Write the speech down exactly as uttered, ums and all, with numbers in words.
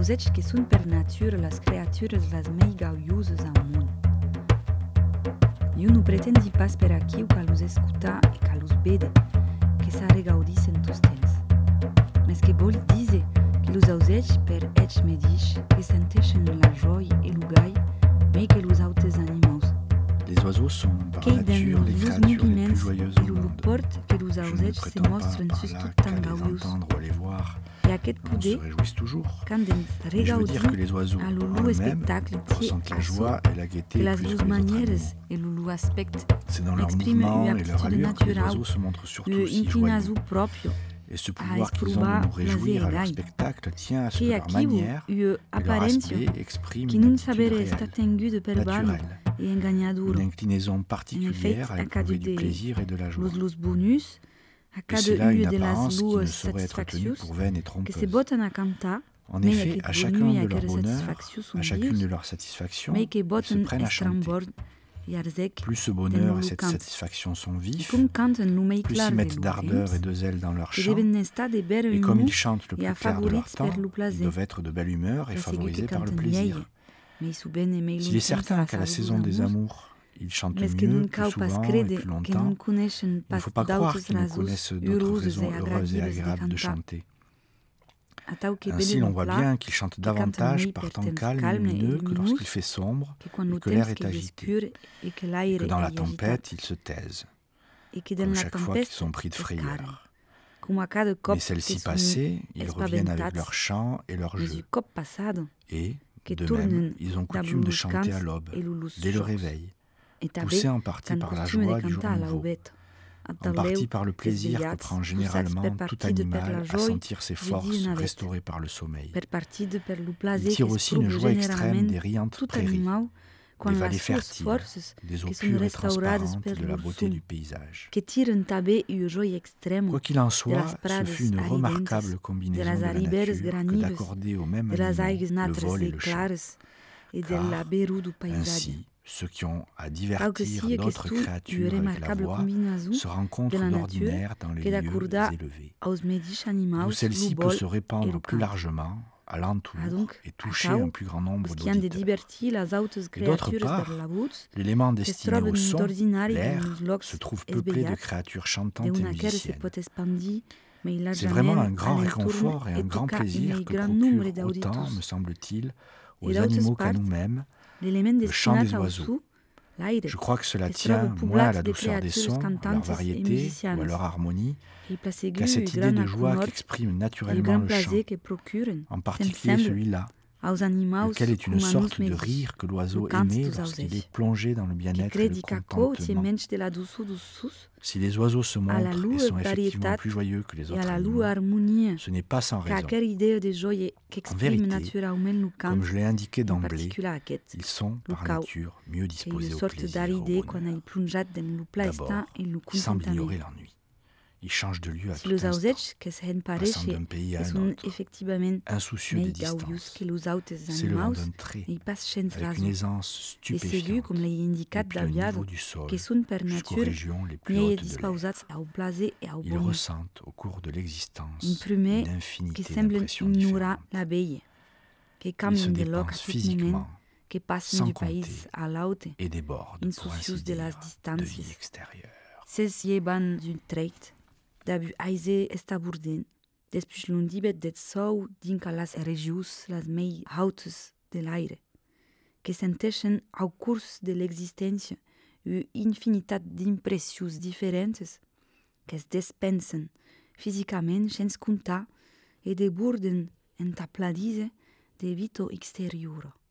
auzeci che sunt per natura las creaturas las mei gauiosas al mun. Io nu pretendi pas per achiu ca lus escuta e ca lus bede, che sa regaudis en tus temps. Mes che boli dize che lus auzeci per ec medici che senteschen la joie e lugai, mei che lus autes animaus. Les oiseaux sont par Chei nature den les lus créatures les plus moviments joyeuses e au lu monde. port che lus Je ne auzeci se prétends pas mostren par sus là tot qu'à tan les gauios. entendre ou à les voir, E aquest on se puder, réjouisse toujours. quand dens Mais je veux regaudi dire que les oiseaux a en lulu eux-mêmes spectacle tie ressentent la a so, joie et la gaieté que las plus lus que les autres manieres animaux. e lulu aspect C'est dans leur exprime mouvement une et leur aptitude allure que les naturale, oiseaux se montrent surtout e si inclinazu joyeux. proprio, Et ce a pouvoir qu'ils ont de nous réjouir à leur spectacle tient à ce que che leur achiu manière ue et leur apparencio, aspect expriment qui une non attitude sabere réelle, sta tengude per banu naturelle, e engagnaduro. une inclinaison En particulière effet, à a cadu éprouver du de plaisir et de la joie. los lus bonus, a Et cadu c'est là une ue de las apparence qui ne luas saurait être tenue satisfactius, pour vaine et que se trompeuse. botan a canta, En mei effet, aquest à chacun bonu de e leur care bonheur, satisfactius à sunt chacune vius, de leur satisfaction, mei che ils se botan prennent à chanter. estrambord iarzec, Plus ce bonheur et lu cette cant. satisfaction sont vifs, cum canten lumei plus clar ils de mettent lu d'ardeur temps, et de zèle dans leur que chant, deben nesta de ber et un comme mu ils chantent le et a plus clair de leur favoritz temps, per lu ils plaser. doivent être de belle humeur et La segue favorisés que par le canten plaisir. miei, mei su bene mei S'il est certain qu'à la saison des amours, ils chantent mes que mieux, nun plus cau pas souvent et crede plus que longtemps, nun coneschen il ne pas faut pas croire d'autres qu'ils ne rasus connaissent d'autres heureuses raisons et heureuses et agradibles de agréables de cantar. chanter. Atau que Ainsi, bene l'on no voit pla, bien qu'ils chantent canten davantage mei par per temps temps calme et calme et lumineux que luminus, lorsqu'il fait sombre que quan et lo que l'air temps est que agité, pur et que et l'aire que dans la est agitat, tempête, ils se taisent, et que dans comme la chaque fois qu'ils tempeste sont pris de es caren. frayeur. Cum a cada cop Mais que celle-ci son passée, ils reviennent avec espaventats, leur chant et leur mais jeu. du cop passado, Et, que de tournen même, ils ont coutume de dablus chanter à cants l'aube, et lulus dès le jocs. réveil, Et també, poussés en partie can par la costume de joie du jour cantar a nouveau, l'aubet, a en tauleu partie par le plaisir que desvellats, prend poussats généralement per tout partide per la animal à joie sentir ses du forces dia navet, restaurées par le sommeil. per partide per lu Il plaser tire que aussi une esprouve joie extrême generalment des riantes tout prairies, animau quan des las vallées sues fertiles, forces des eaux que sont pures et restaurades transparentes per et de la lur beauté sum, du paysage. que tiren també ue joie extremo Quoi qu'il en de soit, las ce prades fut une aridentes, remarquable de combinaison las de la ariberes nature que granives, d'accorder au même de las animal aigues le natres vol et e le chant. clares et de Car, la beru du paisatge. Ainsi, ceux qui ont à Cau que divertir sia d'autres qu'estu ue créatures avec la remarcable voix combinazu se rencontrent de la d'ordinaire dans les que lieux d'accorda élevés. aos medici D'où animaus celle-ci lu peut bol se e répandre lu plus cant. largement, alentour, Ah donc, et toucher atau, un plus grand nombre os qui han de d'auditeurs. divertir las autes Et d'autre creatures part, der labuts, l'élément que es destiné au troben son, d'ordinari l'air, en uns locs se trouve peuplé de esbeiats, créatures de chantantes et una quere se musiciennes. pot expandir mai C'est vraiment largement un grand a l'entorn réconfort et un e grand toca plaisir un que grand nombre procure autant, d'auditus. me semble-t-il, aux Et d'autre animaux qu'à part, nous-mêmes, l'élément le chant destinat des au oiseaux. su, l'aire, Je crois que cela que es tient trobe moins à poblat la de douceur des creatures sons, à leur cantantes e variété ou à musicianes, leur harmonie, e placegu qu'à cette ue idée de gran joie aconhort qu'exprime e naturellement grand le chant, plaser que procuren, en se'm particulier semble, celui-là, aos animaus lequel est une cum anus sorte de medici, rire que l'oiseau lu cant émet dus lorsqu'il auzeci. est plongé dans le Que bien-être et le credi qu'aco tie contentement. menys de la dusu dus sus, Si les oiseaux se a la montrent et lua sont effectivement varietat plus joyeux que les e a autres la animaux, lua harmonia, ce n'est pas sans ca raison. aquera idea de joie En qu'exprime vérité, naturalment lu cant, comme je l'ai indiqué en d'emblée, particular aquest, ils sont par Lucau, nature mieux que disposés une au sorte plaisir et au d'aridée quan bonheur. ai plonjat dans lu plaistant D'abord, et lu ils semblent contentament. ignorer l'ennui. Ils changent de lieu à Si tout los instant, auzets que se hen passant pareche d'un pays à que un sont autre, effectivament insoucieux mei des gauius distances, que los autes s'élevant animaus d'un trait, ei pas chens avec une raso, aisance e segu, stupéfiante, com l'ai indicat depuis le d'aviado, niveau du sol que sunt per jusqu'aux nature régions les plus miei hautes de l'air. dispausats au plaser e au Ils bonheur. ressentent au cours de l'existence Un primer une que infinité semblen d'impressions ignorar différentes. la veille, que Ils se caminen de loc a dépensent tout physiquement, moment, que passen sans du compter, país a l'aute, et débordent, pour insoucius ainsi de las dire, de distances. vie extérieure. Ses llevan d'un trait, d'abu aise estaburden, després l'undibet det sou dinca las regius las mei hautes de l'aire, que senteixen au curs de l'existència une infinitat d'impressius diferentes, que es despensen fisicament sens comptar e deborden en tapladise de vito exterior.